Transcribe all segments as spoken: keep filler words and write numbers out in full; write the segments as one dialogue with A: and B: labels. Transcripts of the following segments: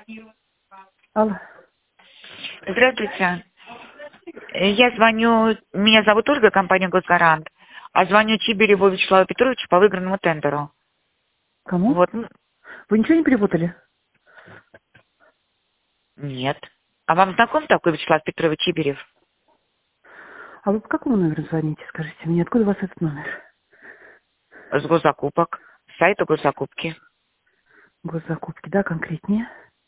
A: Алло.
B: Здравствуйте. Я звоню, меня зовут Ольга, компания «Госгарант», а звоню Чибиреву Вячеславу Петровичу по выигранному тендеру.
A: Кому?
B: Вот.
A: Вы ничего не перепутали?
B: Нет. А вам знаком такой Вячеслав Петрович Чибирев?
A: А вы по какому номеру звоните, скажите мне? Откуда у вас этот номер?
B: С госзакупок. С сайта госзакупки.
A: Госзакупки, да, конкретнее?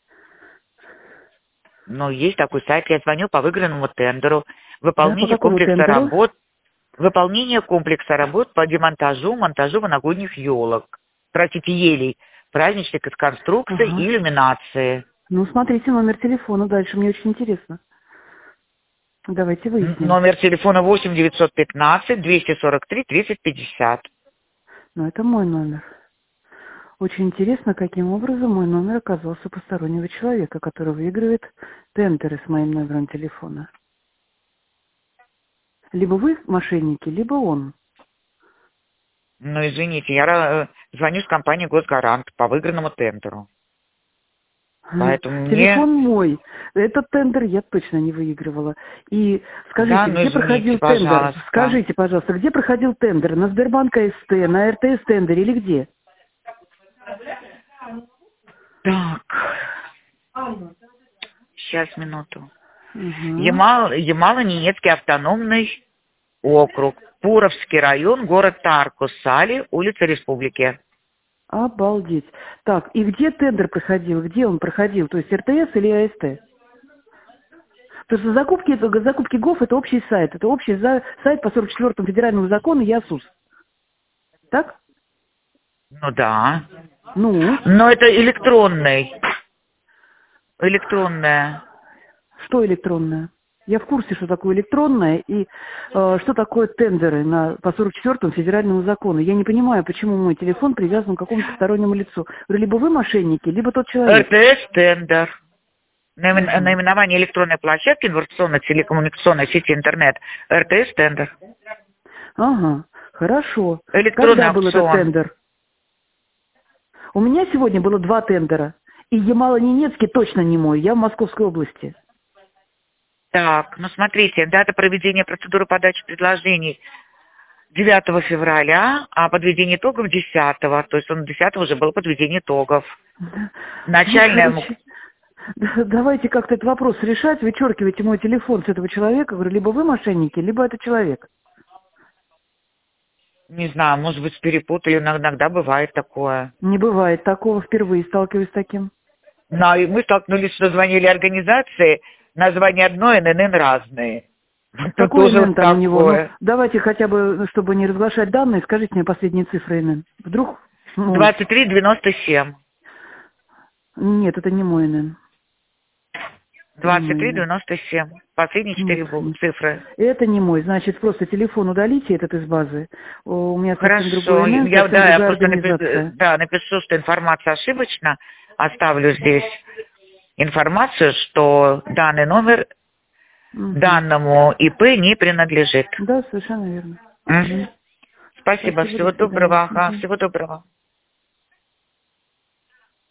B: Ну, есть такой сайт, я звоню по выигранному тендеру.
A: Да, по
B: Выполнение
A: какому
B: комплекса
A: тендеру?
B: работ. Выполнение комплекса работ по демонтажу, монтажу новогодних елок. Простите, елей. Праздничных из конструкции и
A: Ага.
B: иллюминации.
A: Ну, смотрите номер телефона дальше, мне очень интересно. Давайте
B: Н-
A: выясним.
B: Номер телефона восемь девятьсот пятнадцать двести сорок три тридцать пятьдесят.
A: Ну, это мой номер. Очень интересно, каким образом мой номер оказался у постороннего человека, который выигрывает тендеры с моим номером телефона. Либо вы мошенники, либо он.
B: Ну, извините, я ра- звоню с компании «Госгарант» по выигранному тендеру. Поэтому мне...
A: Телефон мой. Этот тендер я точно не выигрывала. И
B: Да,
A: скажите,
B: ну
A: где
B: извините,
A: проходил тендер?
B: пожалуйста.
A: Скажите, пожалуйста, где проходил тендер? На Сбербанк АСТ, на РТС тендере или где?
B: Так, сейчас, минуту.
A: Угу.
B: Ямал, Ямало-Ненецкий автономный округ, Пуровский район, город Тарко, Сали, улица Республики.
A: Обалдеть. Так, и где тендер проходил? Где он проходил? То есть РТС или АСТ? Потому что закупки, это, закупки ГОФ это общий сайт. Это общий за, сайт по сорок четвёртому федеральному закону ЯСУС. Так?
B: Ну да.
A: Ну,
B: Но это электронный. Электронная.
A: что электронное? Я в курсе, что такое электронное и э, что такое тендеры на, по сорок четвёртому федеральному закону. Я не понимаю, почему мой телефон привязан к какому-то стороннему лицу. Говорю, либо вы мошенники, либо тот человек.
B: РТС тендер. Наимен-
A: Угу.
B: Наименование электронной площадки информационно-телекоммуникационной сети интернет. РТС тендер.
A: Ага, хорошо.
B: Электронный
A: Когда был этот
B: аукцион.
A: тендер? У меня сегодня было два тендера. И Ямало-Ненецкий точно не мой, я в Московской области.
B: Так, ну смотрите, дата проведения процедуры подачи предложений девятого февраля, а подведение итогов десятого. То есть он десятого уже было подведение итогов.
A: Да. Вот,
B: Начальная... м-
A: короче, да- давайте как-то этот вопрос решать, вычеркивайте мой телефон с этого человека. Говорю, либо вы мошенники, либо это человек.
B: Не знаю, может быть, перепутали, но иногда бывает такое.
A: Не бывает такого, впервые сталкиваюсь с таким.
B: Но и мы столкнулись, что звонили организации, название одно, эн эн эн разные. Тут
A: Какой
B: тоже
A: эн эн
B: вот
A: там у него? Ну,
B: такое.
A: давайте хотя бы, ну, чтобы не разглашать данные, скажите мне последние цифры эн эн. Вдруг? Ну,
B: двадцать три девяносто семь.
A: нет, это не мой эн эн. Это не
B: двадцать
A: мой
B: три
A: эн эн.
B: девяносто семь. Последние
A: Нет,
B: четыре буквы,
A: нет.
B: цифры.
A: Это не мой. Значит, просто телефон удалите этот из базы. У меня совсем другой
B: Хорошо.
A: эн эн,
B: Я,
A: совсем
B: да, я
A: другая
B: просто напишу,
A: организация.
B: да, напишу, что информация ошибочна. Оставлю здесь информацию, что данный номер
A: Угу.
B: данному и пэ не принадлежит.
A: Да, совершенно верно.
B: Мгм. Спасибо.
A: Спасибо, до
B: Всего
A: свидания.
B: доброго. Ага,
A: Мгм.
B: всего доброго.